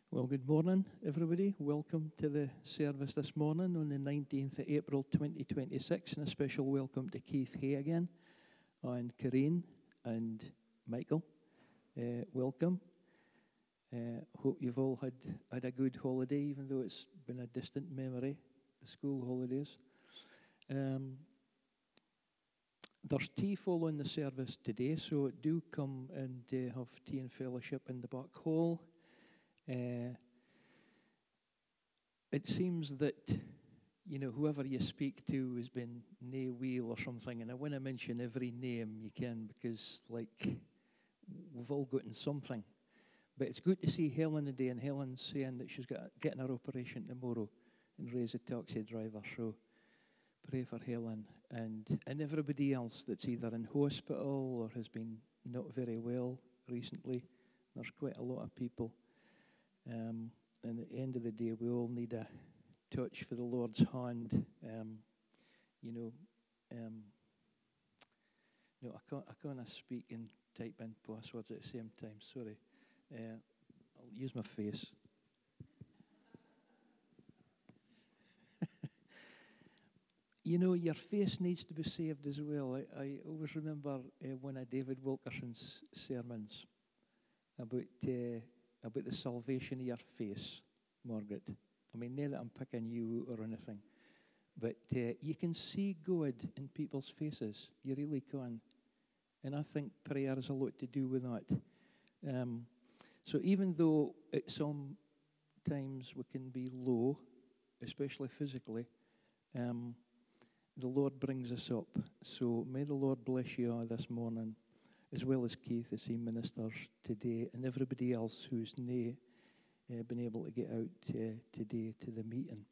Well, good morning, everybody. Welcome to the service this morning on the 19th of April 2026, and a special welcome to Keith Hay again, and Kareen and Michael. Welcome. Hope you've all had a good holiday, even though it's been a distant memory, the school holidays. There's tea following the service today, so do come and have tea and fellowship in the back hall. It seems that, whoever you speak to has been nae wheel or something, and I want to mention every name you can because, we've all gotten something. But it's good to see Helen today, and Helen's saying that she's getting her operation tomorrow and Ray's a taxi driver, so pray for Helen and everybody else that's either in hospital or has been not very well recently. There's quite a lot of people. And at the end of the day, we all need a touch for the Lord's hand. No, I can't speak and type in passwords at the same time. Sorry. I'll use my face. Your face needs to be saved as well. I always remember one of David Wilkerson's sermons about the salvation of your face, Margaret. I mean, not that I'm picking you or anything, but you can see God in people's faces. You really can. And I think prayer has a lot to do with that. So even though at some times we can be low, especially physically, the Lord brings us up. So may the Lord bless you all this morning, as well as Keith as he ministers today, and everybody else who's been able to get out today to the meeting.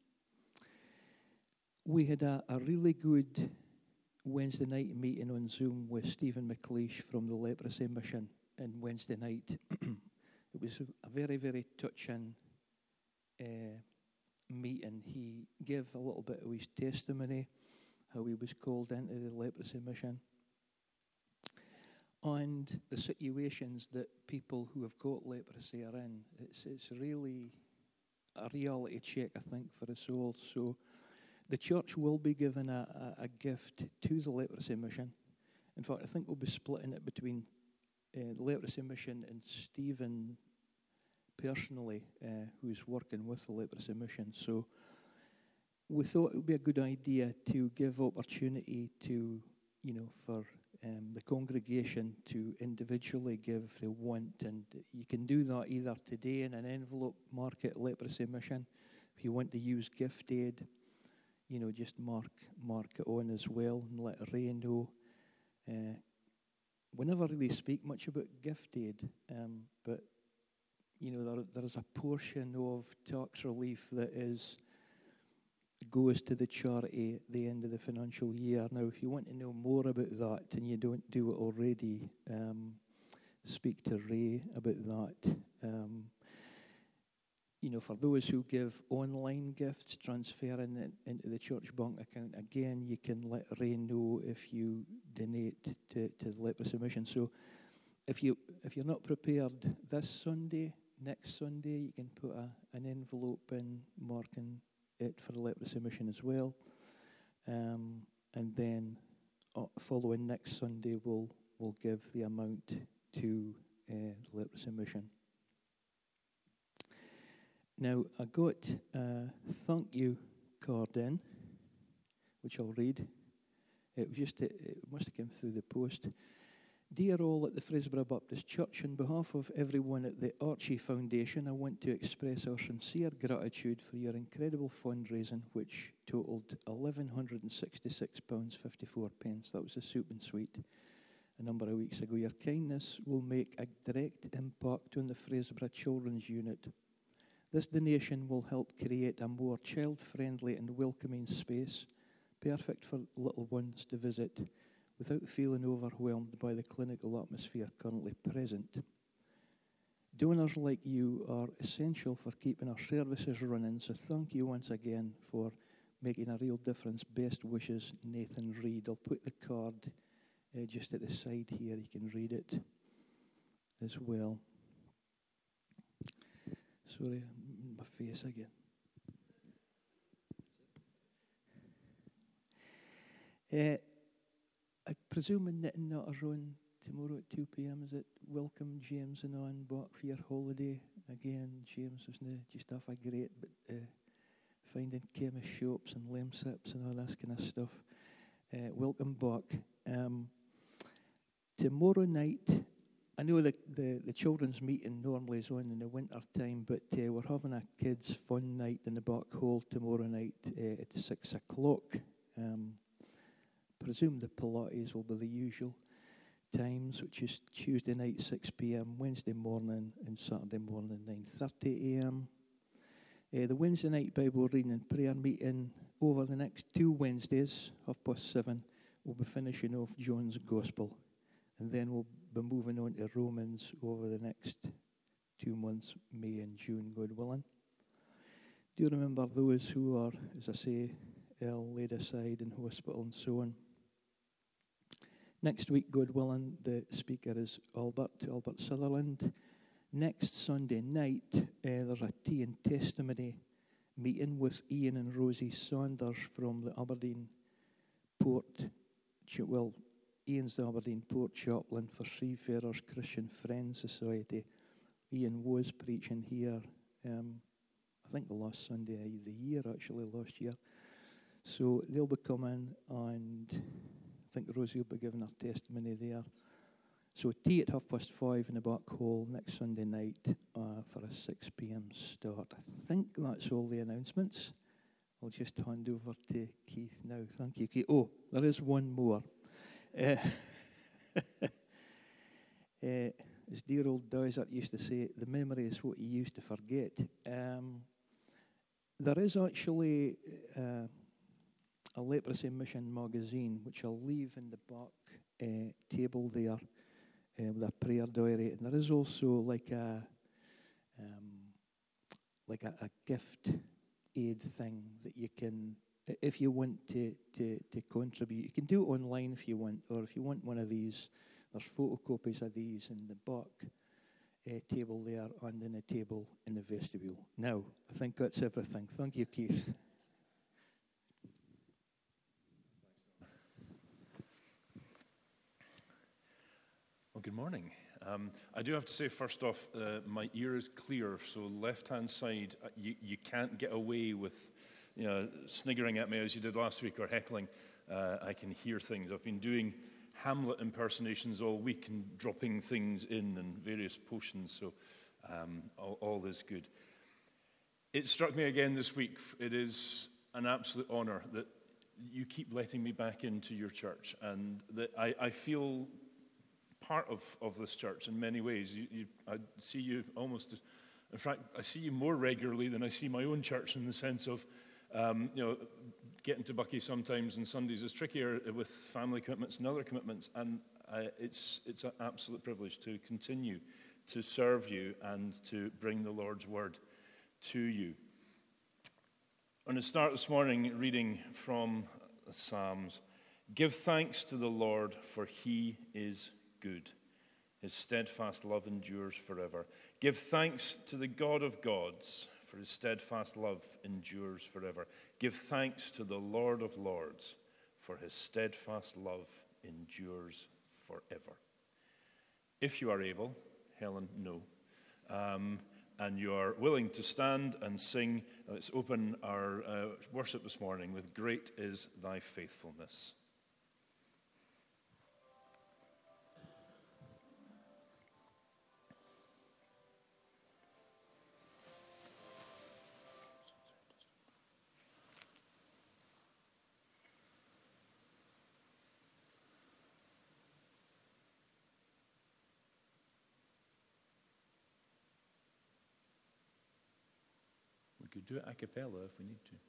We had a really good Wednesday night meeting on Zoom with Stephen McLeish from the Leprosy Mission on Wednesday night. It was a very, very touching meeting. He gave a little bit of his testimony, how he was called into the Leprosy Mission, and the situations that people who have got leprosy are in. It's really a reality check, I think, for us all. So the church will be given a gift to the Leprosy Mission. In fact, I think we'll be splitting it between the Leprosy Mission and Stephen personally, who's working with the Leprosy Mission. So we thought it would be a good idea to give opportunity to, for the congregation to individually give if they want, and you can do that either today in an envelope, mark it Leprosy Mission. If you want to use gift aid, just mark it on as well and let Ray know. We never really speak much about gift aid, but there is a portion of tax relief that goes to the charity at the end of the financial year. Now, if you want to know more about that and you don't do it already, speak to Ray about that. For those who give online gifts, transferring it into the church bank account, again, you can let Ray know if you donate to the Leprosy Mission. So if you're not prepared this Sunday, next Sunday, you can put an envelope in marking it for the Leprosy Mission as well. And then following next Sunday, we'll give the amount to the Leprosy Mission. Now, I got a thank you card in, which I'll read. It must have come through the post. Dear all at the Fraserburgh Baptist Church, on behalf of everyone at the Archie Foundation, I want to express our sincere gratitude for your incredible fundraising, which totalled £1,166.54. That was a soup and sweet a number of weeks ago. Your kindness will make a direct impact on the Fraserburgh Children's Unit. This donation will help create a more child-friendly and welcoming space, perfect for little ones to visit, without feeling overwhelmed by the clinical atmosphere currently present. Donors like you are essential for keeping our services running, so thank you once again for making a real difference. Best wishes, Nathan Reed. I'll put the card just at the side here. You can read it as well. Sorry, my face again. I presume in Knitting Not Around tomorrow at 2 p.m. is it? Welcome James and Anne back for your holiday. Again, James was just off a great, but finding chemist shops and lemsips and all that kind of stuff. Welcome back. Tomorrow night, I know that the children's meeting normally is on in the winter time, but we're having a kids' fun night in the back hall tomorrow night at 6 o'clock. Presume the Pilates will be the usual times, which is Tuesday night 6 p.m, Wednesday morning and Saturday morning 9:30 a.m. The Wednesday night Bible reading and prayer meeting over the next 2 Wednesdays, 7:30, we'll be finishing off John's Gospel. And then we'll be moving on to Romans over the next 2 months, May and June, God willing. Do you remember those who are, as I say, laid aside in hospital and so on? Next week, God willing, the speaker is Albert Sutherland. Next Sunday night, there's a tea and testimony meeting with Ian and Rosie Sanders from the Aberdeen Port. Ian's the Aberdeen Port Chaplain for Seafarers Christian Friends Society. Ian was preaching here, I think the last Sunday of the year, actually, last year. So they'll be coming, and I think Rosie will be giving her testimony there. So tea at 5:30 in the back hall next Sunday night for a 6 p.m. start. I think that's all the announcements. I'll just hand over to Keith now. Thank you, Keith. Oh, there is one more. As dear old Dysart used to say, the memory is what you used to forget. There is actually a Leprosy Mission magazine, which I'll leave in the back table there with a prayer diary. And there is also like a gift aid thing that you can, if you want to contribute, you can do it online if you want, or if you want one of these, there's photocopies of these in the back table there and in a table in the vestibule. Now, I think that's everything. Thank you, Keith. Well, good morning. I do have to say, first off, my ear is clear, so left-hand side, you can't get away with sniggering at me as you did last week or heckling. I can hear things. I've been doing Hamlet impersonations all week and dropping things in and various potions, so all is good. It struck me again this week. It is an absolute honor that you keep letting me back into your church, and that I feel part of this church in many ways. I see you almost, in fact, I see you more regularly than I see my own church, in the sense of, getting to Bucky sometimes on Sundays is trickier with family commitments and other commitments, and it's an absolute privilege to continue to serve you and to bring the Lord's word to you. I'm going to start this morning reading from the Psalms. Give thanks to the Lord, for he is good. His steadfast love endures forever. Give thanks to the God of gods, for his steadfast love endures forever. Give thanks to the Lord of lords, for his steadfast love endures forever. If you are able, Helen, no, and you are willing to stand and sing, let's open our worship this morning with Great is Thy Faithfulness. We could do it a cappella if we need to.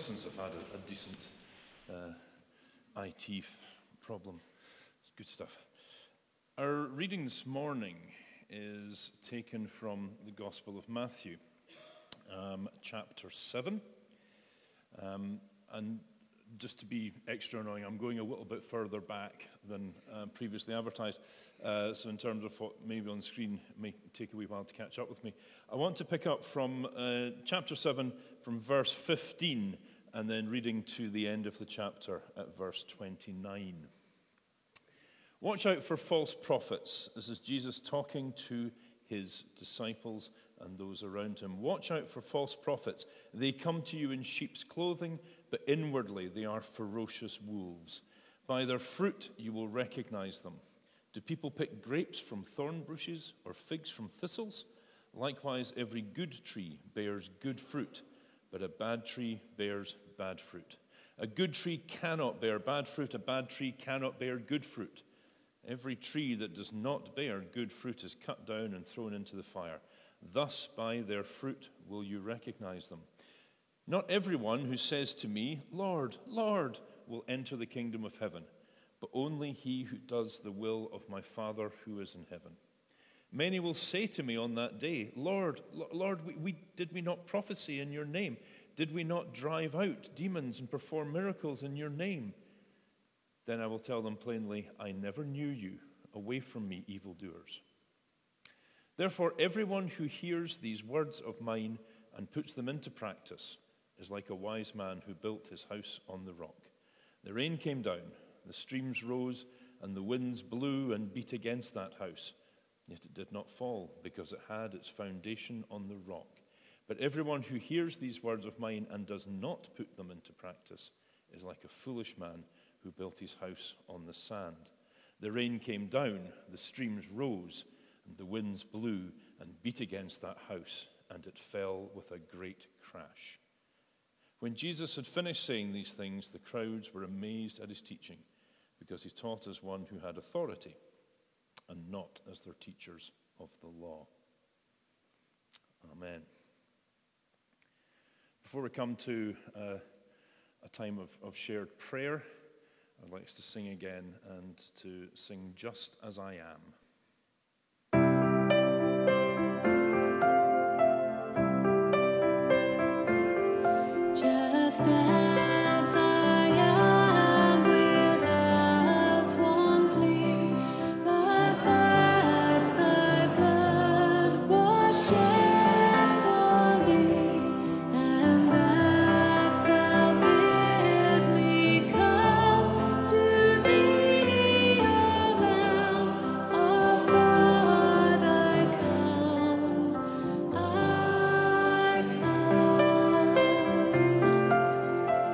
since I've had a decent IT problem. It's good stuff. Our reading this morning is taken from the Gospel of Matthew, chapter 7. And just to be extra annoying, I'm going a little bit further back than previously advertised. So in terms of what maybe on the screen, it may take a wee while to catch up with me. I want to pick up from chapter 7, from verse 15, and then reading to the end of the chapter at verse 29. Watch out for false prophets. This is Jesus talking to his disciples and those around him. Watch out for false prophets. They come to you in sheep's clothing, but inwardly they are ferocious wolves. By their fruit you will recognize them. Do people pick grapes from thorn bushes or figs from thistles? Likewise, every good tree bears good fruit, but a bad tree bears bad fruit. A good tree cannot bear bad fruit. A bad tree cannot bear good fruit. Every tree that does not bear good fruit is cut down and thrown into the fire. Thus, by their fruit will you recognize them. Not everyone who says to me, Lord, Lord, will enter the kingdom of heaven, but only he who does the will of my Father who is in heaven. Many will say to me on that day, Lord, Lord, did we not prophesy in your name? Did we not drive out demons and perform miracles in your name? Then I will tell them plainly, I never knew you. Away from me, evildoers. Therefore, everyone who hears these words of mine and puts them into practice is like a wise man who built his house on the rock. The rain came down, the streams rose, and the winds blew and beat against that house. Yet it did not fall, because it had its foundation on the rock. But everyone who hears these words of mine and does not put them into practice is like a foolish man who built his house on the sand. The rain came down, the streams rose, and the winds blew and beat against that house, and it fell with a great crash. When Jesus had finished saying these things, the crowds were amazed at his teaching, because he taught as one who had authority, and not as their teachers of the law. Amen. Before we come to a time of shared prayer, I'd like us to sing again and to sing Just As I Am. Just as I am, without one plea, but that thy blood was shed for me, and that thou bids me come to thee, O Lamb of God, I come, I come.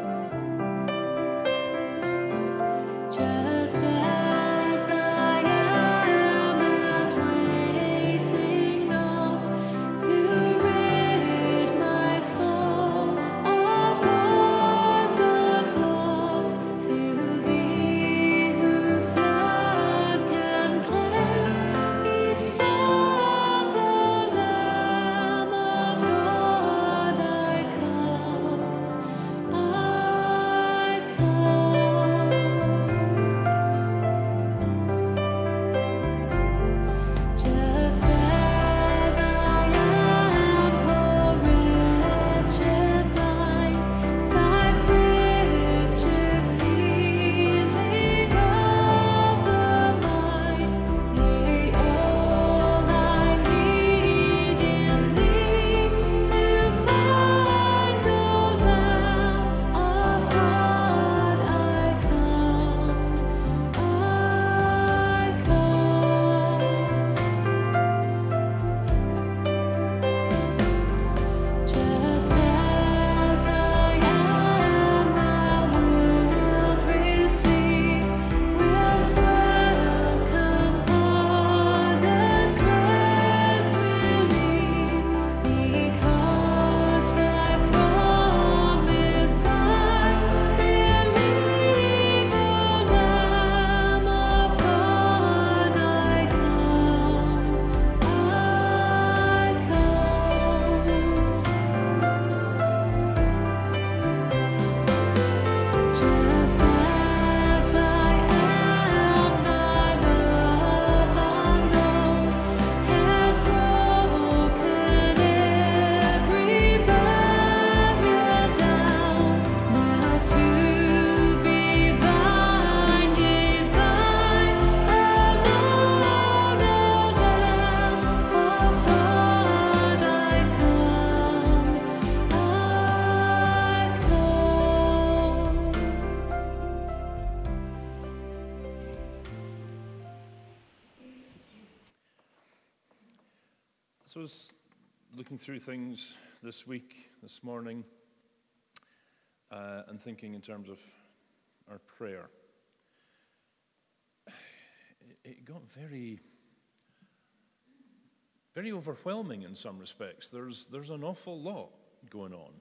was looking through things this week, this morning, and thinking in terms of our prayer. It got very, very overwhelming in some respects. There's an awful lot going on.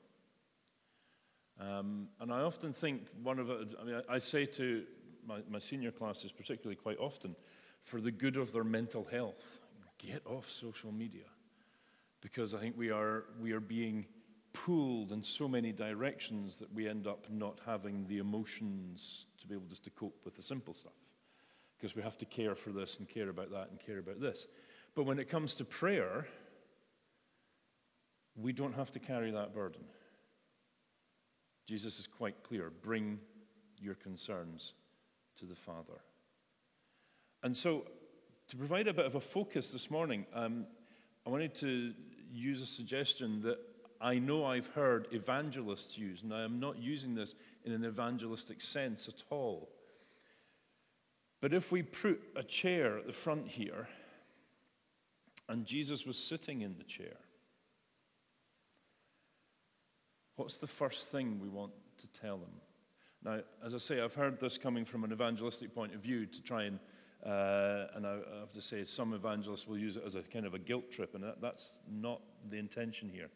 And I often think I say to my senior classes particularly quite often, for the good of their mental health, get off social media. Because I think we are being pulled in so many directions that we end up not having the emotions to be able just to cope with the simple stuff. Because we have to care for this and care about that and care about this. But when it comes to prayer, we don't have to carry that burden. Jesus is quite clear. Bring your concerns to the Father. And so, to provide a bit of a focus this morning, I wanted to use a suggestion that I know I've heard evangelists use, and I am not using this in an evangelistic sense at all. But if we put a chair at the front here, and Jesus was sitting in the chair, what's the first thing we want to tell him? Now, as I say, I've heard this coming from an evangelistic point of view to try and I have to say some evangelists will use it as a kind of a guilt trip, and that's not the intention here.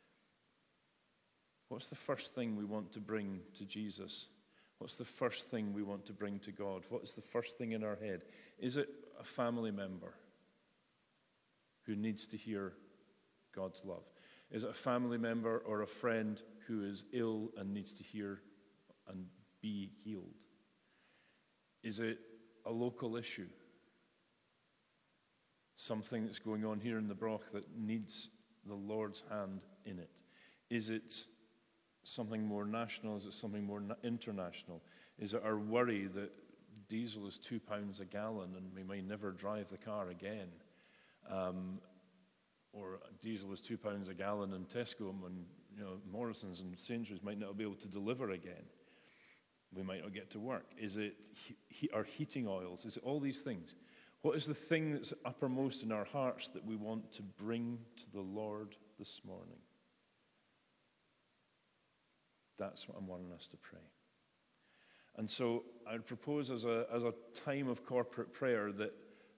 What's the first thing we want to bring to Jesus? What's the first thing we want to bring to God? What is the first thing in our head? Is it a family member who needs to hear God's love? Is it a family member or a friend who is ill and needs to hear and be healed? Is it a local issue? Something that's going on here in the Broch that needs the Lord's hand in it? Is it something more national? Is it something more international? Is it our worry that diesel is £2 a gallon and we may never drive the car again? Or diesel is £2 a gallon in Tesco and Morrison's and Sainsbury's might not be able to deliver again. We might not get to work. Is it our heating oils? Is it all these things? What is the thing that's uppermost in our hearts that we want to bring to the Lord this morning? That's what I'm wanting us to pray. And so I'd propose as a time of corporate prayer that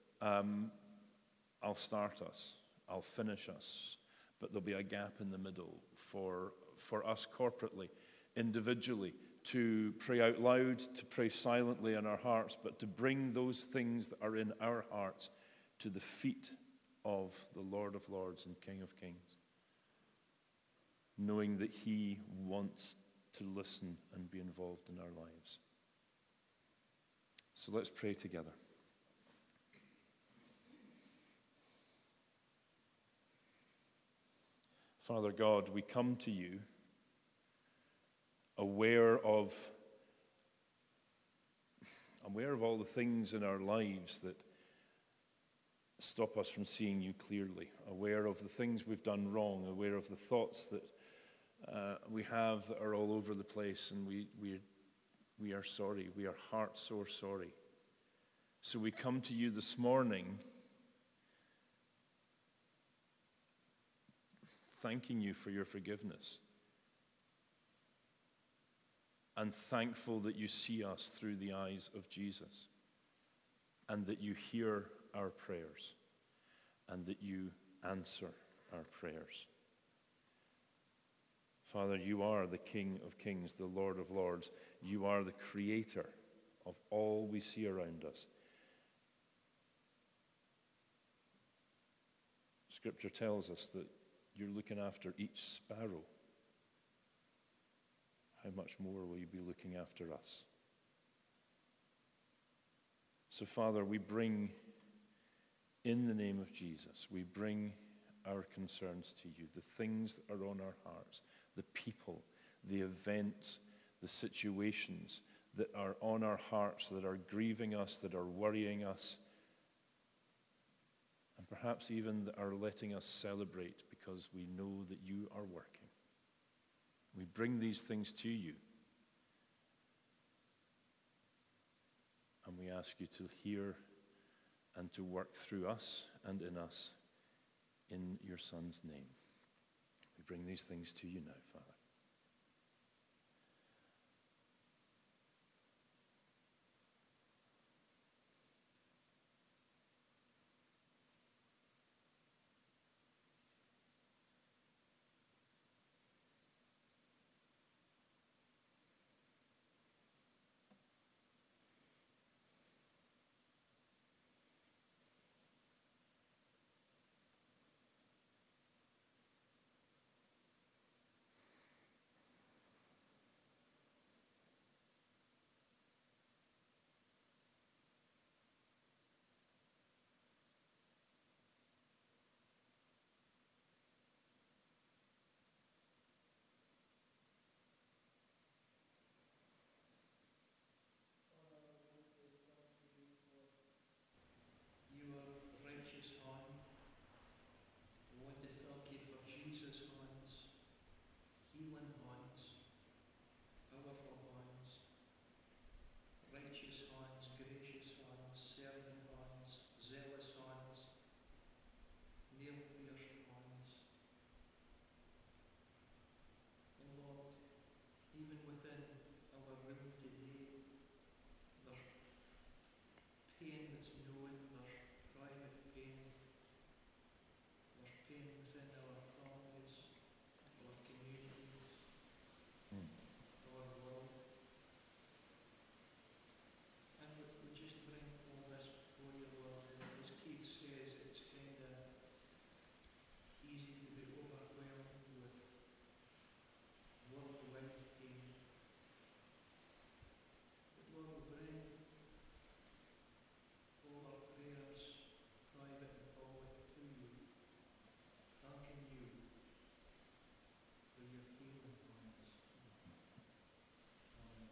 I'll start us, I'll finish us, but there'll be a gap in the middle for us corporately, individually, to pray out loud, to pray silently in our hearts, but to bring those things that are in our hearts to the feet of the Lord of Lords and King of Kings, knowing that he wants to listen and be involved in our lives. So let's pray together. Father God, we come to you aware of all the things in our lives that stop us from seeing you clearly, aware of the things we've done wrong, aware of the thoughts that we have that are all over the place, and we are sorry. We are heart sore sorry. So we come to you this morning thanking you for your forgiveness and thankful that you see us through the eyes of Jesus and that you hear our prayers and that you answer our prayers. Father, you are the King of Kings, the Lord of Lords. You are the creator of all we see around us. Scripture tells us that you're looking after each sparrow. How much more will you be looking after us? So, Father, we bring, in the name of Jesus, we bring our concerns to you, the things that are on our hearts, the people, the events, the situations that are on our hearts, that are grieving us, that are worrying us, and perhaps even that are letting us celebrate because we know that you are working. We bring these things to you, and we ask you to hear and to work through us and in us in your Son's name. We bring these things to you now, Father. Your righteous hand. I want to thank you for Jesus' hands, healing hands, powerful hands, righteous hands, gracious hands, serving hands, zealous hands, nail-pierced hands. And Lord, even within our room today, there's pain that's known, there's private pain, there's pain within our families, our communities, our world. And we just bring all this before you, Lord. And as Keith says, it's kind of easy to be overwhelmed with worldwide pain. But Lord, we bring all our prayers, private and public, to you, thanking you for your healing hands. Amen.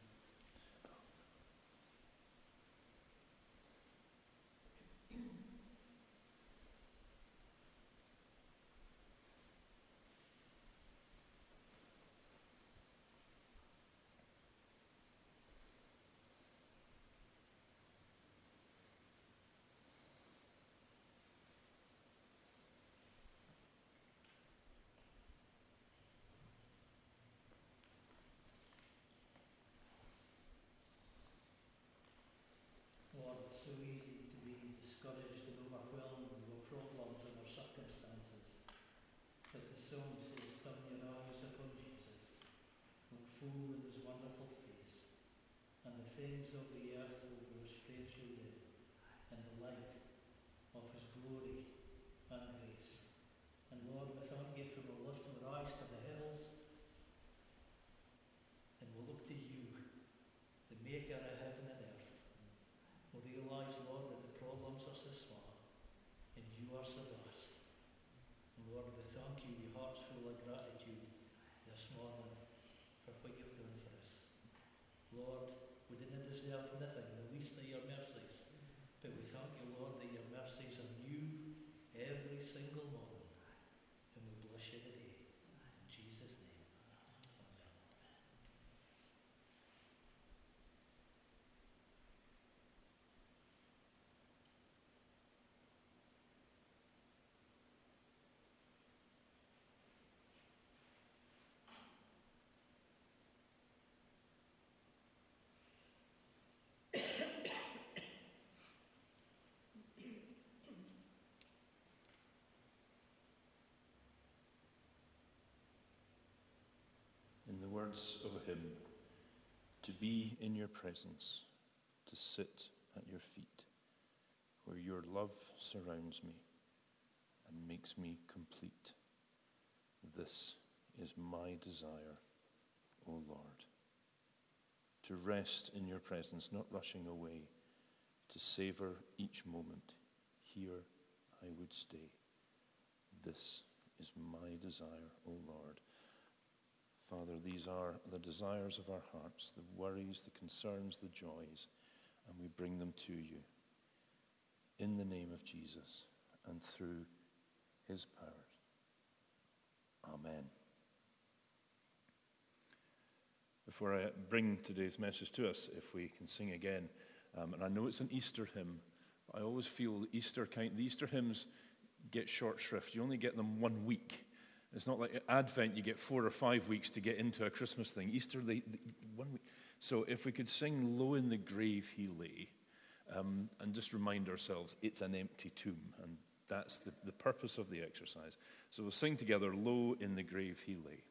Lord, it's so easy to be discouraged and overwhelmed with problems and our circumstances. But the song says, turn your eyes upon Jesus, look full in his wonderful face, and the things of the earth will grow strangely dim in the light of his glory and grace. And Lord, we thank you for we'll lift our eyes to the hills and we'll look to you, the maker of heaven and earth. We realise, Lord, that the problems are so small and you are so vast. And Lord, we thank you with hearts full of gratitude this morning for what you've done for us. Lord, we didn't deserve nothing, the least of your mercies. But we thank you, Lord, that your mercies are new every single morning. And we bless you today. In Jesus' name. Amen. In the words of a hymn, to be in your presence, to sit at your feet, where your love surrounds me and makes me complete. This is my desire, O Lord. To rest in your presence, not rushing away, to savor each moment. Here I would stay. This is my desire, O Lord. Father, these are the desires of our hearts, the worries, the concerns, the joys, and we bring them to you in the name of Jesus and through his powers. Amen. Before I bring today's message to us, if we can sing again, and I know it's an Easter hymn, but I always feel the Easter hymns get short shrift. You only get them 1 week. It's not like Advent, you get 4 or 5 weeks to get into a Christmas thing. Easter, 1 week. So if we could sing Low in the Grave He Lay, and just remind ourselves it's an empty tomb, and that's the purpose of the exercise. So we'll sing together, Low in the Grave He Lay.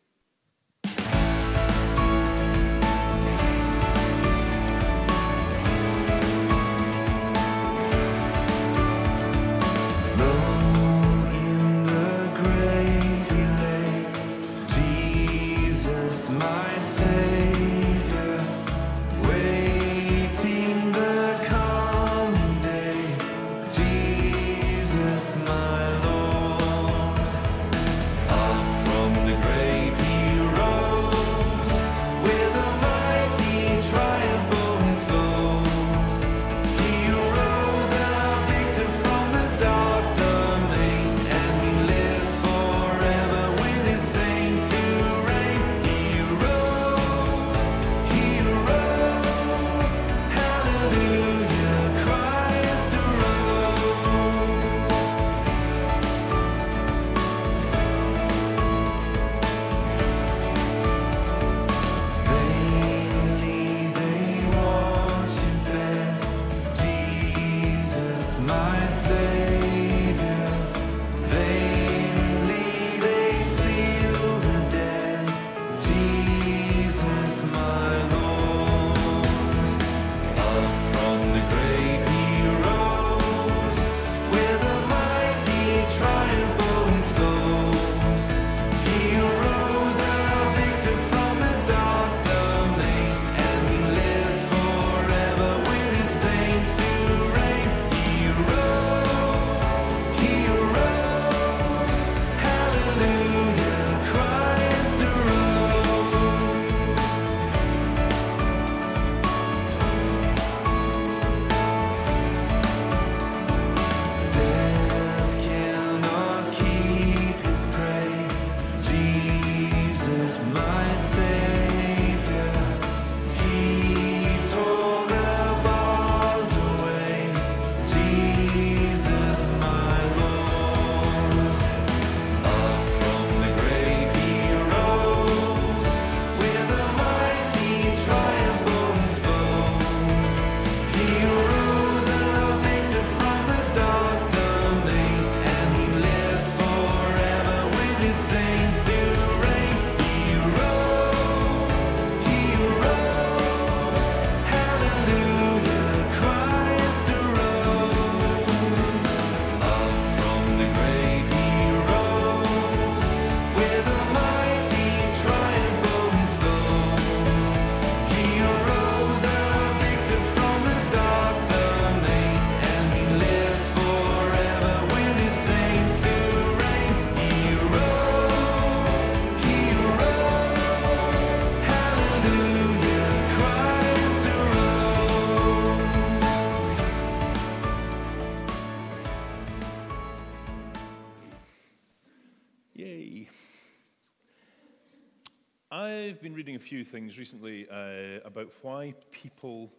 I've been reading a few things recently about why people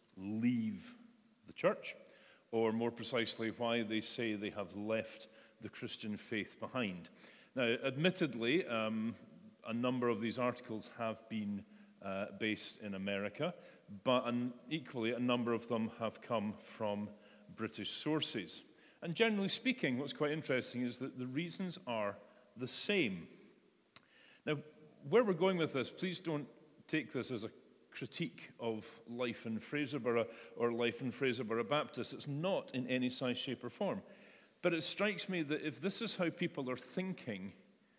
leave the church, or more precisely, why they say they have left the Christian faith behind. Now, admittedly, a number of these articles have been based in America, but equally a number of them have come from British sources. And generally speaking, what's quite interesting is that the reasons are the same. Now, where we're going with this, please don't take this as a critique of life in Fraserburgh or life in Fraserburgh Baptist. It's not in any size, shape, or form. But it strikes me that if this is how people are thinking,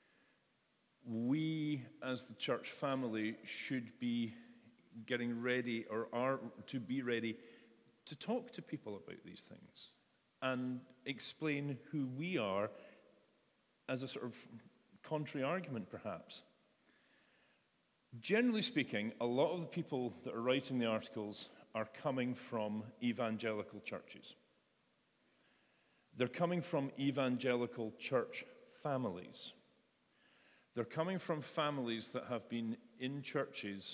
we as the church family should be getting ready, or are to be ready, to talk to people about these things and explain who we are as a sort of contrary argument, perhaps. Generally speaking, a lot of the people that are writing the articles are coming from evangelical churches. They're coming from evangelical church families. They're coming from families that have been in churches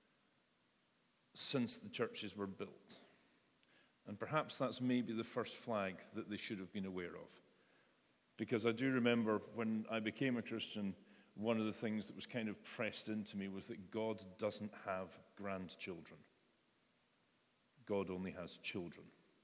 since the churches were built. And perhaps that's maybe the first flag that they should have been aware of. Because I do remember when I became a Christian, one of the things that was kind of pressed into me was that God doesn't have grandchildren. God only has children.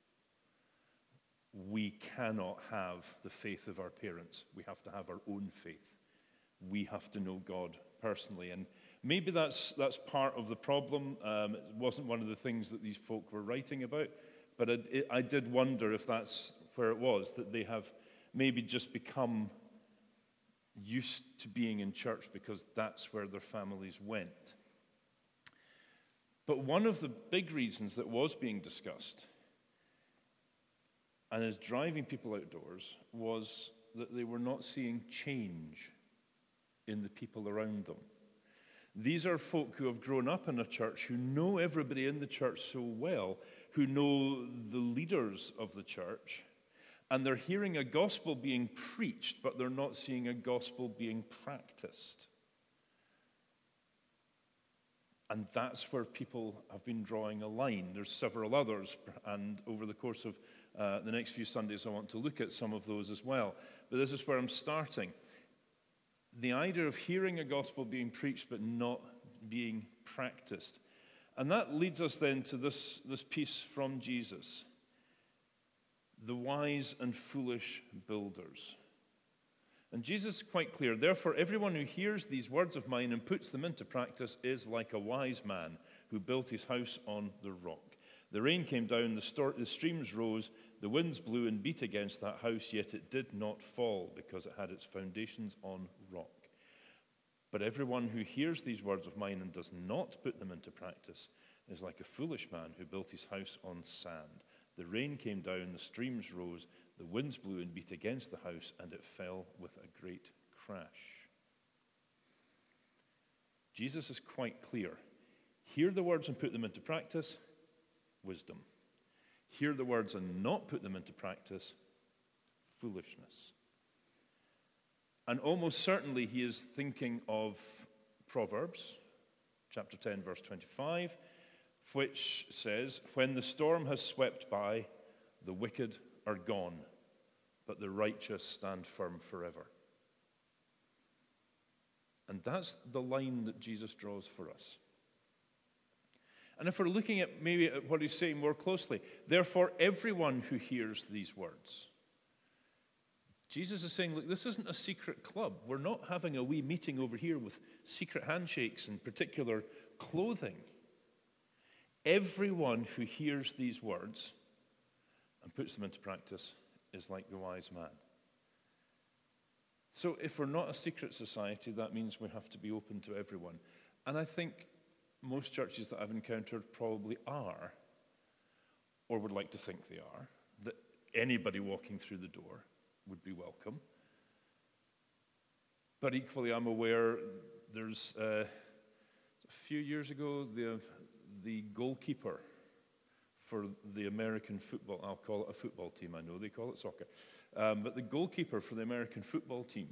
We cannot have the faith of our parents. We have to have our own faith. We have to know God personally. And maybe that's part of the problem. It wasn't one of the things that these folk were writing about, but I did wonder if that's where it was, that they have maybe just become used to being in church because that's where their families went. But one of the big reasons that was being discussed and is driving people outdoors was that they were not seeing change in the people around them. These are folk who have grown up in a church, who know everybody in the church so well, who know the leaders of the church, and they're hearing a gospel being preached, but they're not seeing a gospel being practiced. And that's where people have been drawing a line. There's several others, and over the course of the next few Sundays, I want to look at some of those as well. But this is where I'm starting. The idea of hearing a gospel being preached, but not being practiced. And that leads us then to this piece from Jesus. The wise and foolish builders. And Jesus is quite clear. Therefore, everyone who hears these words of mine and puts them into practice is like a wise man who built his house on the rock. The rain came down, the streams rose, the winds blew and beat against that house, yet it did not fall because it had its foundations on rock. But everyone who hears these words of mine and does not put them into practice is like a foolish man who built his house on sand. The rain came down, the streams rose, the winds blew and beat against the house, and it fell with a great crash. Jesus is quite clear. Hear the words and put them into practice, wisdom. Hear the words and not put them into practice, foolishness. And almost certainly he is thinking of Proverbs, chapter 10, verse 25, which says, when the storm has swept by, the wicked are gone, but the righteous stand firm forever. And that's the line that Jesus draws for us. And if we're looking at maybe at what he's saying more closely, therefore everyone who hears these words, Jesus is saying, look, this isn't a secret club. We're not having a wee meeting over here with secret handshakes and particular clothing. Everyone who hears these words and puts them into practice is like the wise man. So if we're not a secret society, that means we have to be open to everyone. And I think most churches that I've encountered probably are, or would like to think they are, that anybody walking through the door would be welcome. But equally, I'm aware there's a few years ago, the goalkeeper for the American football, I'll call it a football team, I know they call it soccer, but the goalkeeper for the American football team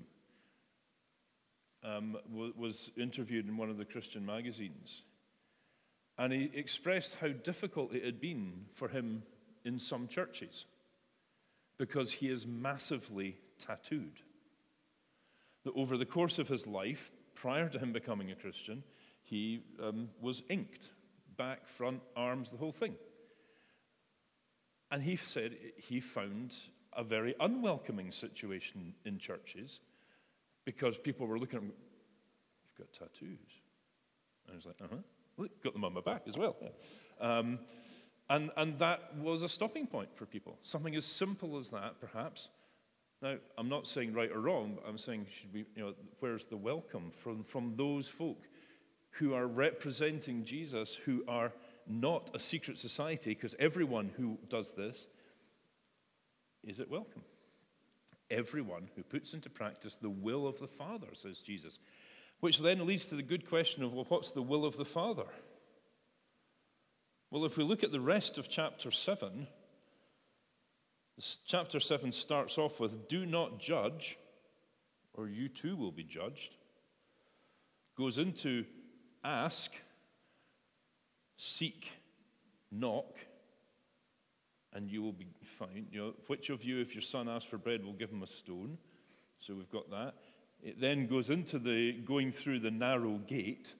was interviewed in one of the Christian magazines, and he expressed how difficult it had been for him in some churches because he is massively tattooed. That over the course of his life, prior to him becoming a Christian, he was inked. Back, front, arms, the whole thing. And he said he found a very unwelcoming situation in churches because people were looking at him, you've got tattoos. And I was like, Look, got them on my back as well. Yeah. And that was a stopping point for people. Something as simple as that, perhaps. Now, I'm not saying right or wrong, but I'm saying where's the welcome from those folk who are representing Jesus, who are not a secret society, because everyone who does this is at welcome. Everyone who puts into practice the will of the Father, says Jesus. Which then leads to the good question of, well, what's the will of the Father? Well, if we look at the rest of chapter 7, chapter 7 starts off with, do not judge, or you too will be judged. Goes into ask, seek, knock, and you will be found. Which of you, if your son asks for bread, will give him a stone? So we've got that. It then goes into the going through the narrow gate,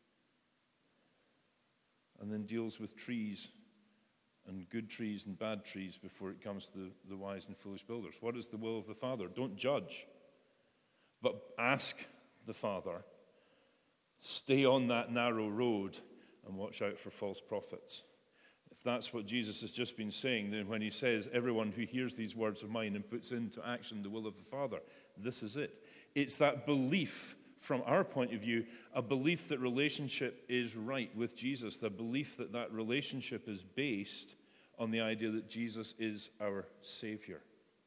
and then deals with trees and good trees and bad trees before it comes to the wise and foolish builders. What is the will of the Father? Don't judge, but ask the Father. Stay on that narrow road and watch out for false prophets. If that's what Jesus has just been saying, then when he says, everyone who hears these words of mine and puts into action the will of the Father, this is it. It's that belief, from our point of view, a belief that relationship is right with Jesus, the belief that that relationship is based on the idea that Jesus is our Savior.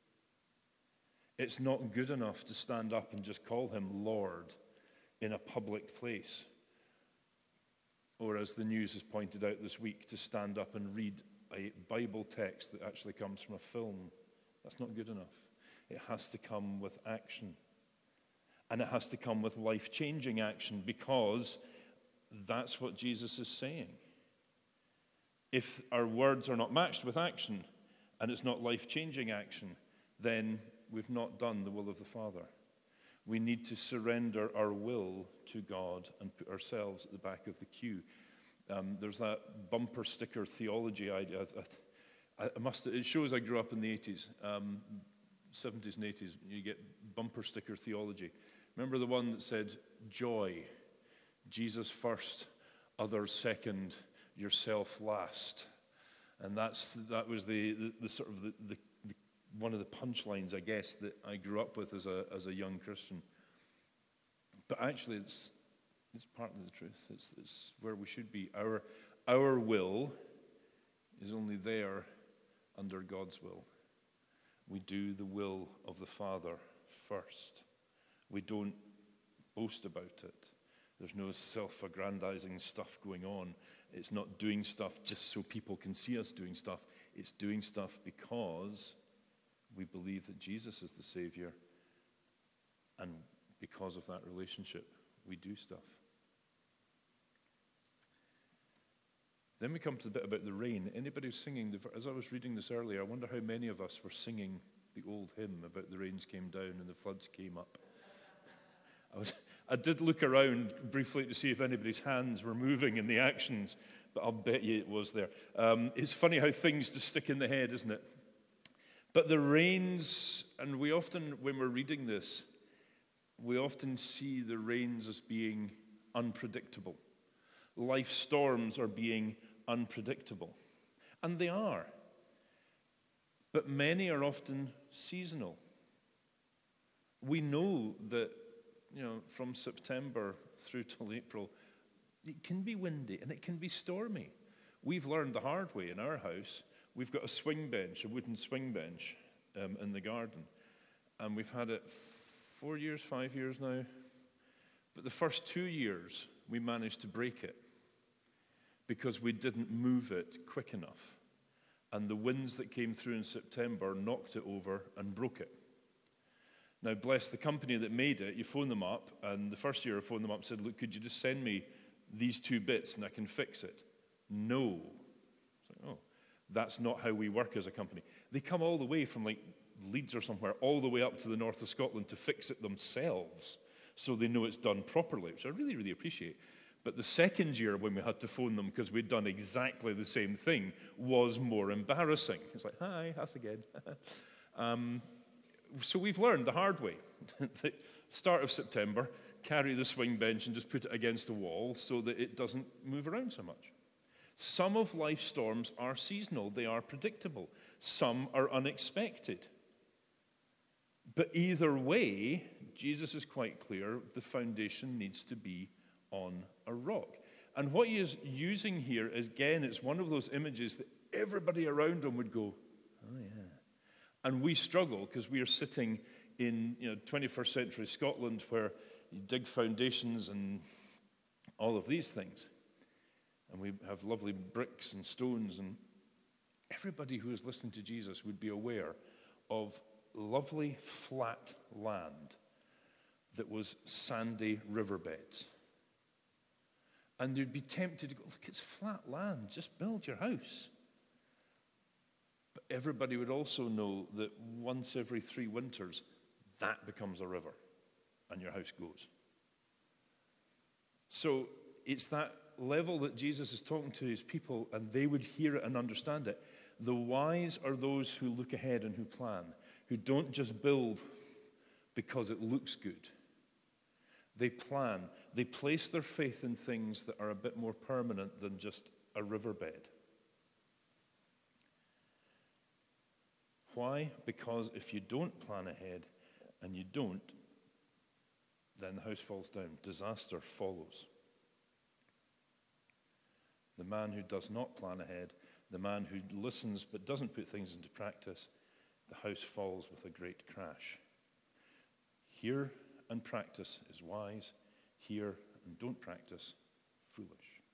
It's not good enough to stand up and just call him Lord in a public place. Or, as the news has pointed out this week, to stand up and read a Bible text that actually comes from a film. That's not good enough. It has to come with action. And it has to come with life-changing action, because that's what Jesus is saying. If our words are not matched with action, and it's not life-changing action, then we've not done the will of the Father. We need to surrender our will to God and put ourselves at the back of the queue. There's that bumper sticker theology idea. It shows I grew up in the 80s, 70s and 80s. You get bumper sticker theology. Remember the one that said, joy, Jesus first, others second, yourself last. And that was the sort of the one of the punchlines, I guess, that I grew up with as a young Christian. But actually, it's part of the truth. It's where we should be. Our will is only there under God's will. We do the will of the Father first. We don't boast about it. There's no self-aggrandizing stuff going on. It's not doing stuff just so people can see us doing stuff. It's doing stuff because we believe that Jesus is the Savior, and because of that relationship, we do stuff. Then we come to the bit about the rain. Anybody who's singing, as I was reading this earlier, I wonder how many of us were singing the old hymn about the rains came down and the floods came up. I did look around briefly to see if anybody's hands were moving in the actions, but I'll bet you it was there. It's funny how things just stick in the head, isn't it? But the rains, and we often, when we're reading this, we often see the rains as being unpredictable. Life storms are being unpredictable. And they are. But many are often seasonal. We know that, from September through till April, it can be windy and it can be stormy. We've learned the hard way in our house. We've got a swing bench, a wooden swing bench in the garden. And we've had it 5 years now. But the first 2 years, we managed to break it because we didn't move it quick enough. And the winds that came through in September knocked it over and broke it. Now, bless the company that made it. You phone them up, and the first year I phoned them up and said, look, could you just send me these 2 bits and I can fix it? No. Oh, that's not how we work as a company. They come all the way from like Leeds or somewhere, all the way up to the north of Scotland to fix it themselves so they know it's done properly, which I really, really appreciate. But the second year when we had to phone them because we'd done exactly the same thing was more embarrassing. It's like, hi, us again. So we've learned the hard way. The start of September, carry the swing bench and just put it against the wall so that it doesn't move around so much. Some of life's storms are seasonal. They are predictable. Some are unexpected. But either way, Jesus is quite clear, the foundation needs to be on a rock. And what he is using here, is, again, it's one of those images that everybody around him would go, oh yeah. And we struggle because we are sitting in 21st century Scotland where you dig foundations and all of these things. And we have lovely bricks and stones, and everybody who is listening to Jesus would be aware of lovely flat land that was sandy riverbeds. And they'd be tempted to go, look, it's flat land, just build your house. But everybody would also know that once every 3 winters, that becomes a river, and your house goes. So it's that level that Jesus is talking to his people, and they would hear it and understand it. The wise are those who look ahead and who plan, who don't just build because it looks good. They plan. They place their faith in things that are a bit more permanent than just a riverbed. Why? Because if you don't plan ahead and you don't, then the house falls down. Disaster follows. The man who does not plan ahead, the man who listens but doesn't put things into practice, the house falls with a great crash. Hear and practice is wise. Hear and don't practice, foolish.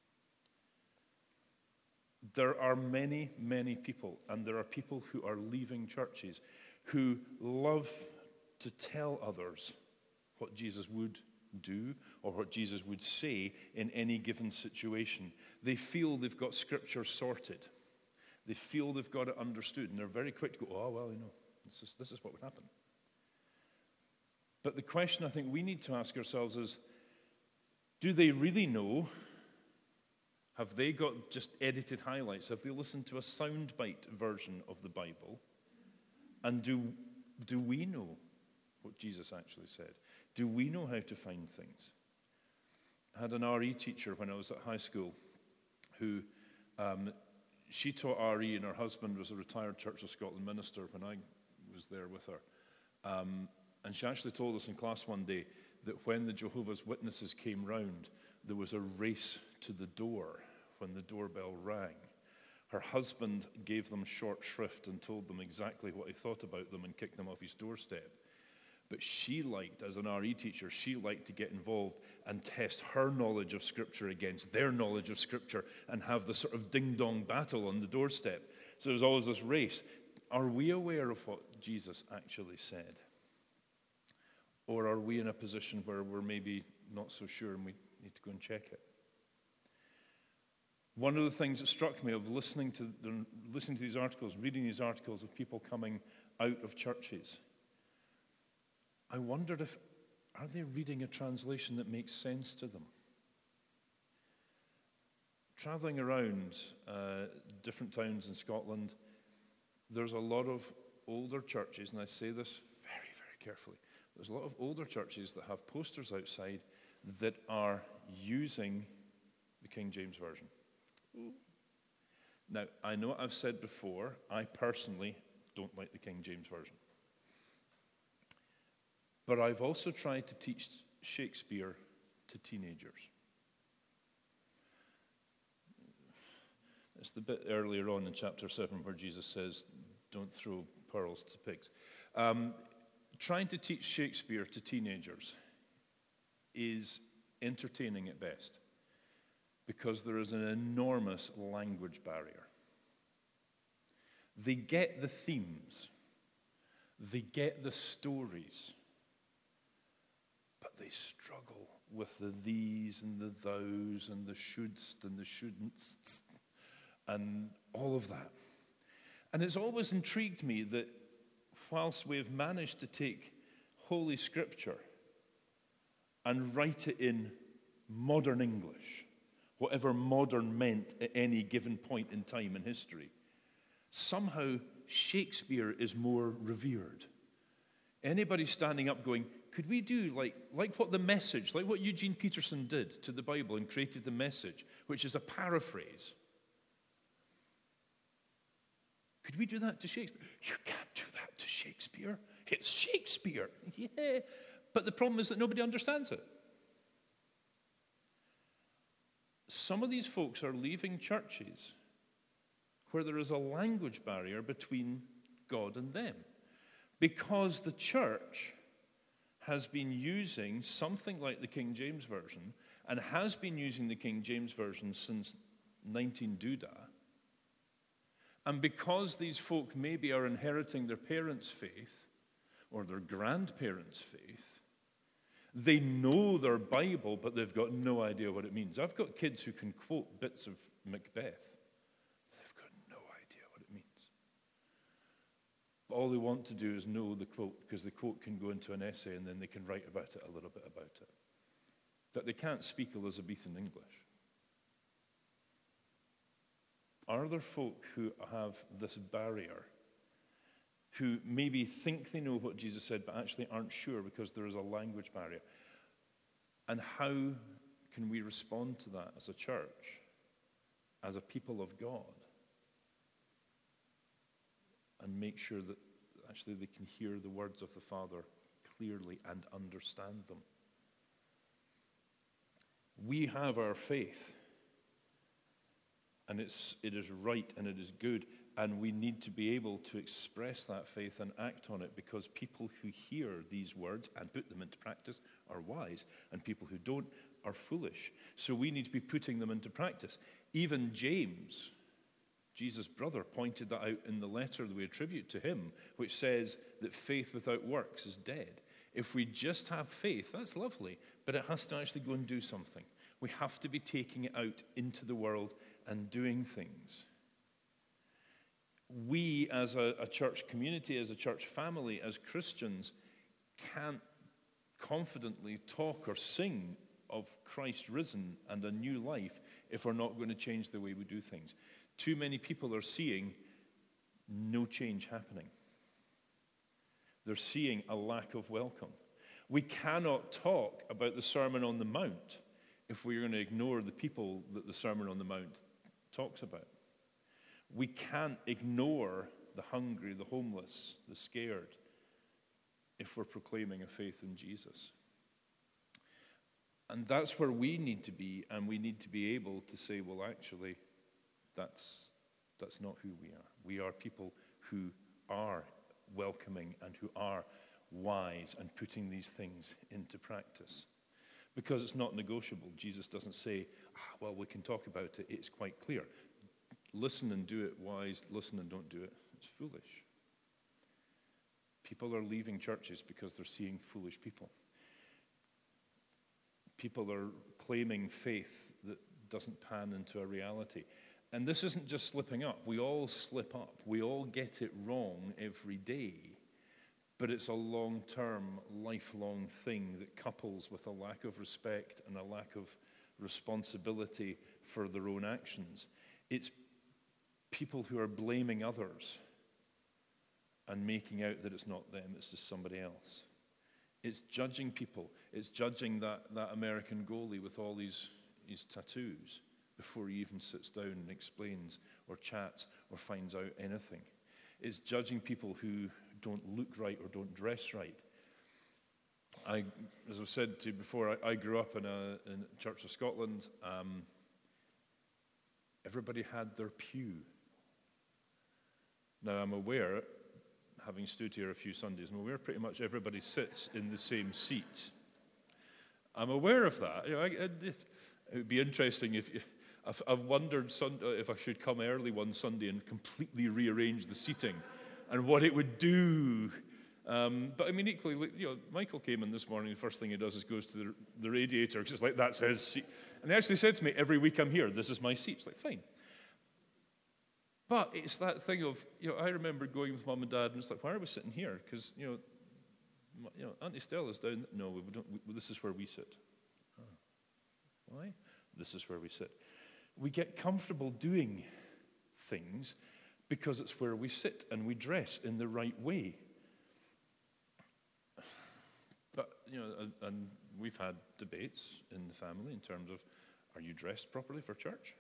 There are many, many people, and there are people who are leaving churches who love to tell others what Jesus would do or what Jesus would say in any given situation. They feel they've got Scripture sorted. They feel they've got it understood, and they're very quick to go, oh, well, this is what would happen. But the question I think we need to ask ourselves is, do they really know? Have they got just edited highlights? Have they listened to a soundbite version of the Bible? And do we know what Jesus actually said? Do we know how to find things? I had an RE teacher when I was at high school who, she taught RE, and her husband was a retired Church of Scotland minister when I was there with her. And she actually told us in class one day that when the Jehovah's Witnesses came round, there was a race to the door when the doorbell rang. Her husband gave them short shrift and told them exactly what he thought about them and kicked them off his doorstep. But she liked, as an RE teacher, she liked to get involved and test her knowledge of Scripture against their knowledge of Scripture and have the sort of ding-dong battle on the doorstep. So there was always this race. Are we aware of what Jesus actually said? Or are we in a position where we're maybe not so sure and we need to go and check it? One of the things that struck me of listening to these articles, reading these articles of people coming out of churches, I wondered are they reading a translation that makes sense to them? Traveling around different towns in Scotland, there's a lot of older churches, and I say this very, very carefully. There's a lot of older churches that have posters outside that are using the King James Version. Now, I know I've said before, I personally don't like the King James Version. But I've also tried to teach Shakespeare to teenagers. It's the bit earlier on in chapter 7 where Jesus says, don't throw pearls to pigs. Trying to teach Shakespeare to teenagers is entertaining at best because there is an enormous language barrier. They get the themes, they get the stories, but they struggle with the these and the thous and the shoulds and the shouldn'ts and all of that. And it's always intrigued me that whilst we've managed to take Holy Scripture and write it in modern English, whatever modern meant at any given point in time in history, somehow Shakespeare is more revered. Anybody standing up going, could we do like what the Message, like what Eugene Peterson did to the Bible and created the Message, which is a paraphrase? Could we do that to Shakespeare? You can't do that to Shakespeare. It's Shakespeare. Yeah. But the problem is that nobody understands it. Some of these folks are leaving churches where there is a language barrier between God and them because the church has been using something like the King James Version and has been using the King James Version since 19 Doodah. And because these folk maybe are inheriting their parents' faith or their grandparents' faith, they know their Bible, but they've got no idea what it means. I've got kids who can quote bits of Macbeth. They've got no idea what it means. but all they want to do is know the quote, because the quote can go into an essay and then they can write about it a little bit about it. That they can't speak Elizabethan English. Are there folk who have this barrier, who maybe think they know what Jesus said, but actually aren't sure because there is a language barrier? And how can we respond to that as a church, as a people of God, and make sure that actually they can hear the words of the Father clearly and understand them? We have our faith, and it is right and it is good, and we need to be able to express that faith and act on it, because people who hear these words and put them into practice are wise, and people who don't are foolish. So we need to be putting them into practice. Even James, Jesus' brother, pointed that out in the letter that we attribute to him, which says that faith without works is dead. If we just have faith, that's lovely, but it has to actually go and do something. We have to be taking it out into the world and doing things. We as a church community, as a church family, as Christians, can't confidently talk or sing of Christ risen and a new life if we're not going to change the way we do things. Too many people are seeing no change happening. They're seeing a lack of welcome. We cannot talk about the Sermon on the Mount if we're going to ignore the people that the Sermon on the Mount talks about. We can't ignore the hungry, the homeless, the scared, if we're proclaiming a faith in Jesus. And that's where we need to be, and we need to be able to say, well, actually, that's not who we are. We are people who are welcoming and who are wise and putting these things into practice. Because it's not negotiable. Jesus doesn't say, well, we can talk about it. It's quite clear. Listen and do it wise. Listen and don't do it. It's foolish. People are leaving churches because they're seeing foolish people. People are claiming faith that doesn't pan into a reality. And this isn't just slipping up. We all slip up. We all get it wrong every day. But it's a long-term, lifelong thing that couples with a lack of respect and a lack of responsibility for their own actions. It's people who are blaming others and making out that it's not them, it's just somebody else. It's judging people. It's judging that American goalie with all these tattoos before he even sits down and explains or chats or finds out anything. It's judging people who don't look right or don't dress right. As I've said to you before, I grew up in a Church of Scotland. Everybody had their pew. Now I'm aware, having stood here a few Sundays, I'm aware pretty much everybody sits in the same seat. I'm aware of that. You know, it would be interesting if I've wondered if I should come early one Sunday and completely rearrange the seating and what it would do. But I mean, equally, you know, Michael came in this morning, the first thing he does is goes to the radiator, because it's like, that's his seat. And he actually said to me, every week I'm here, this is my seat. It's like, fine. But it's that thing of, you know, I remember going with Mum and Dad, and it's like, why are we sitting here? Because, you know, Auntie Stella's down. No, we don't. This is where we sit. Oh. Why? This is where we sit. We get comfortable doing things because it's where we sit and we dress in the right way. But, you know, and we've had debates in the family in terms of, are you dressed properly for church?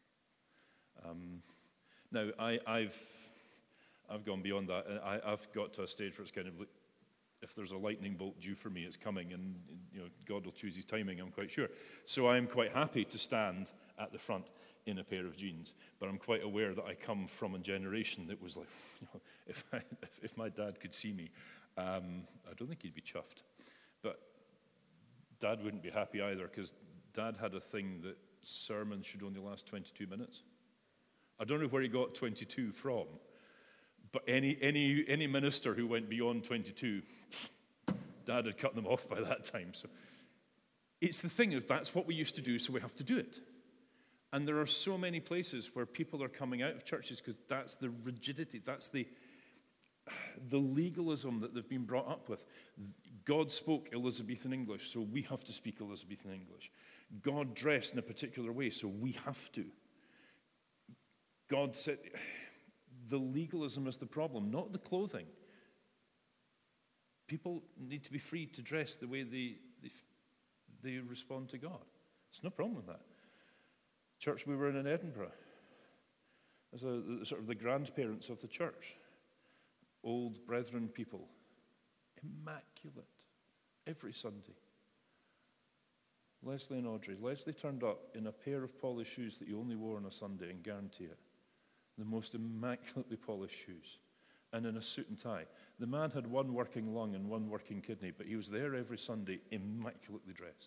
Now, I've gone beyond that. I've got to a stage where it's kind of like, if there's a lightning bolt due for me, it's coming, and you know, God will choose his timing, I'm quite sure. So I'm quite happy to stand at the front in a pair of jeans, but I'm quite aware that I come from a generation that was like, you know, if my dad could see me, I don't think he'd be chuffed. But Dad wouldn't be happy either, because Dad had a thing that sermons should only last 22 minutes. I don't know where he got 22 from, but any minister who went beyond 22, Dad had cut them off by that time. So it's the thing of, that's what we used to do, so we have to do it. And there are so many places where people are coming out of churches because that's the rigidity, that's the the legalism that they've been brought up with. God spoke Elizabethan English, so we have to speak Elizabethan English. God dressed in a particular way, so we have to. God said, the legalism is the problem, not the clothing. People need to be free to dress the way they respond to God. There's no problem with that. Church we were in Edinburgh, as sort of the grandparents of the church, old brethren people, immaculate, every Sunday. Leslie and Audrey. Leslie turned up in a pair of polished shoes that he only wore on a Sunday, and guarantee it. The most immaculately polished shoes. And in a suit and tie. The man had one working lung and one working kidney, but he was there every Sunday, immaculately dressed.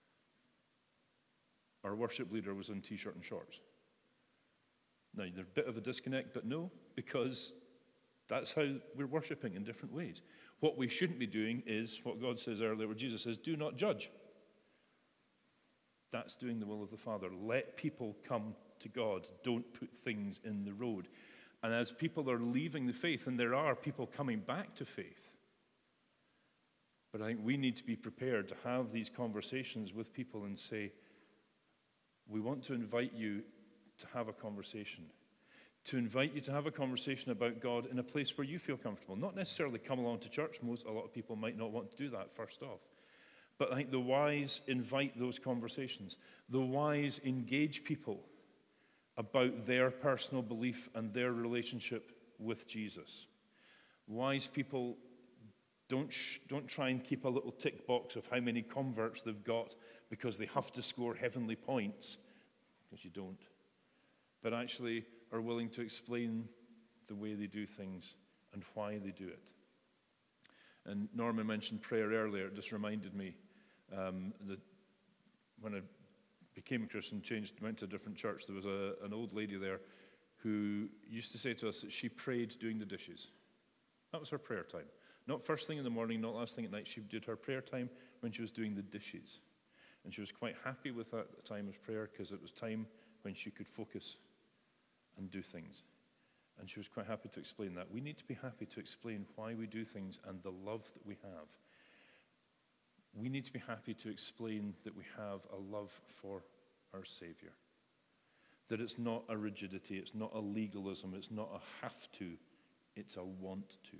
Our worship leader was in t-shirt and shorts. Now, there's a bit of a disconnect, but no, because that's how we're worshiping in different ways. What we shouldn't be doing is what God says earlier, where Jesus says, do not judge. That's doing the will of the Father. Let people come to God. Don't put things in the road. And as people are leaving the faith, and there are people coming back to faith, but I think we need to be prepared to have these conversations with people and say, we want to invite you to have a conversation. To invite you to have a conversation about God in a place where you feel comfortable. Not necessarily come along to church. A lot of people might not want to do that first off. But I think the wise invite those conversations. The wise engage people about their personal belief and their relationship with Jesus. Wise people don't try and keep a little tick box of how many converts they've got because they have to score heavenly points, because you don't. But actually are willing to explain the way they do things and why they do it. And Norman mentioned prayer earlier. It just reminded me that when I became a Christian, went to a different church, there was an old lady there who used to say to us that she prayed doing the dishes. That was her prayer time. Not first thing in the morning, not last thing at night. She did her prayer time when she was doing the dishes. And she was quite happy with that time of prayer because it was time when she could focus and do things. And she was quite happy to explain that. We need to be happy to explain why we do things and the love that we have. We need to be happy to explain that we have a love for our Savior. That it's not a rigidity, it's not a legalism, it's not a have to, it's a want to.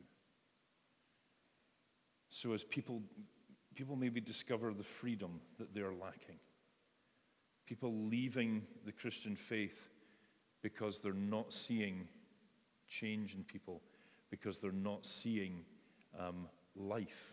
So as people maybe discover the freedom that they're lacking, people leaving the Christian faith because they're not seeing change in people, because they're not seeing life.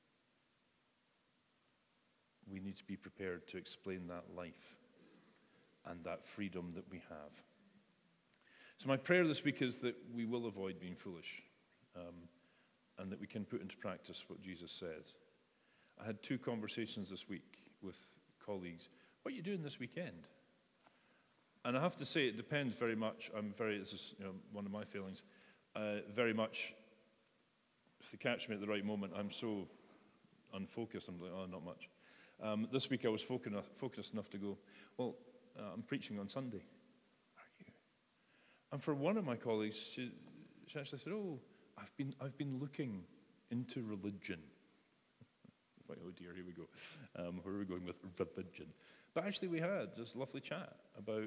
We need to be prepared to explain that life and that freedom that we have. So my prayer this week is that we will avoid being foolish and that we can put into practice what Jesus says. I had 2 conversations this week with colleagues. What are you doing this weekend? And I have to say, it depends very much. This is one of my feelings, very much, if they catch me at the right moment, I'm so unfocused, I'm like, oh, not much. This week I was focused enough to go, well, I'm preaching on Sunday. Are you? And for one of my colleagues, she actually said, oh, I've been looking into religion. It's like, oh dear, here we go. Where are we going with religion? But actually we had this lovely chat about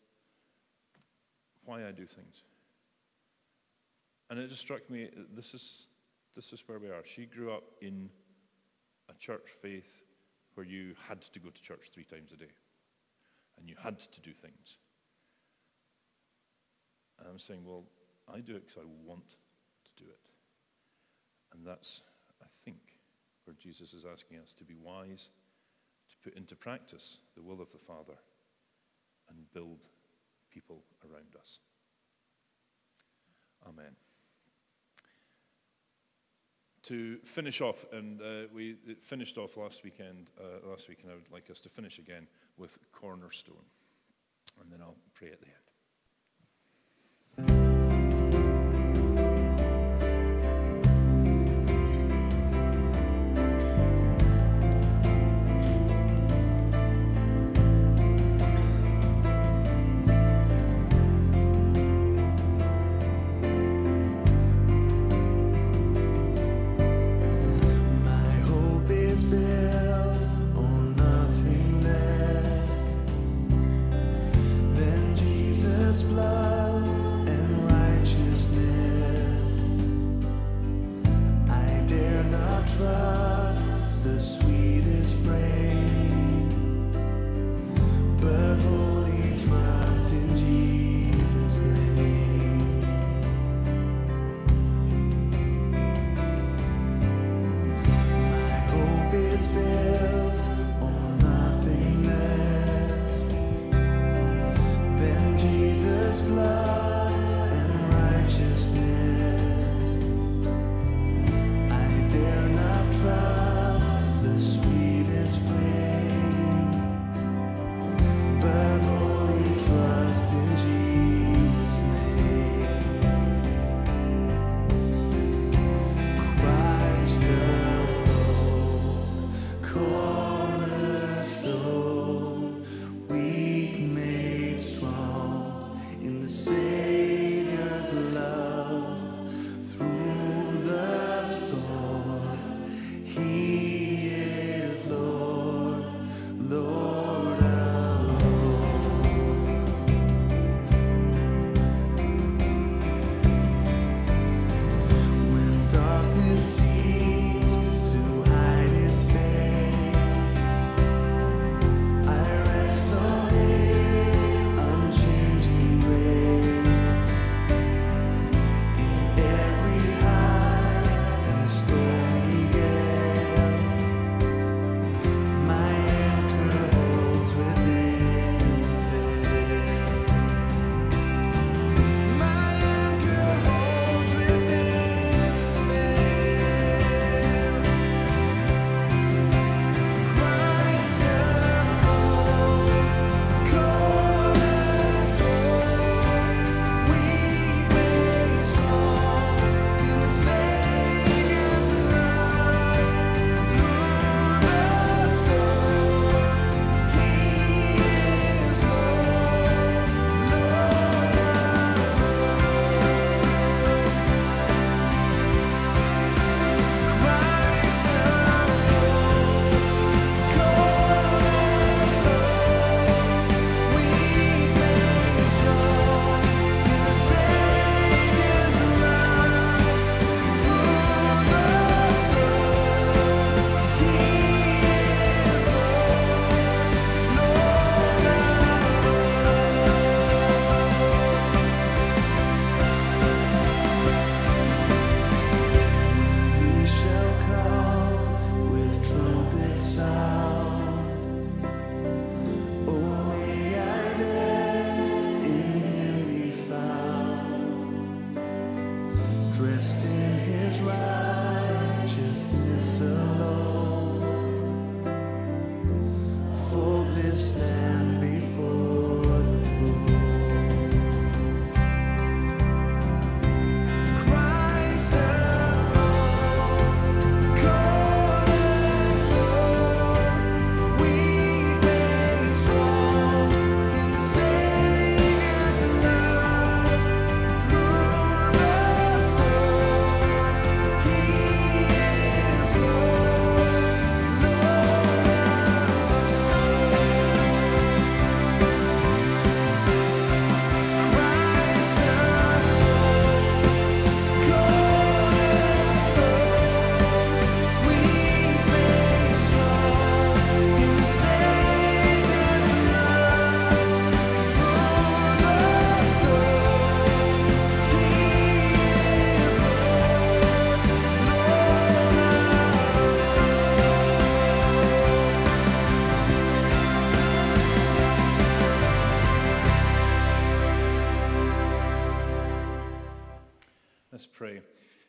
why I do things. And it just struck me, this is where we are. She grew up in a church faith where you had to go to church 3 times a day. And you had to do things. And I'm saying, well, I do it because I want to do it. And that's, I think, where Jesus is asking us to be wise, to put into practice the will of the Father, and build people around us. Amen. To finish off, and we finished off last week, and I would like us to finish again with Cornerstone. And then I'll pray at the end.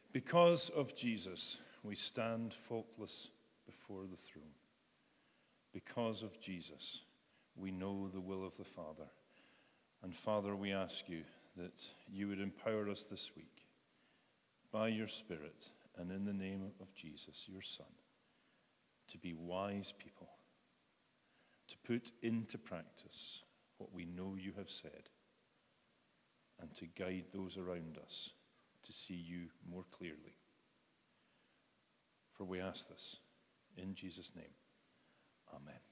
Because of Jesus, we stand faultless before the throne. Because of Jesus, we know the will of the Father. And Father, we ask you that you would empower us this week by your Spirit and in the name of Jesus, your Son, to be wise people, to put into practice what we know you have said, and to guide those around us to see you more clearly. For we ask this in Jesus' name. Amen.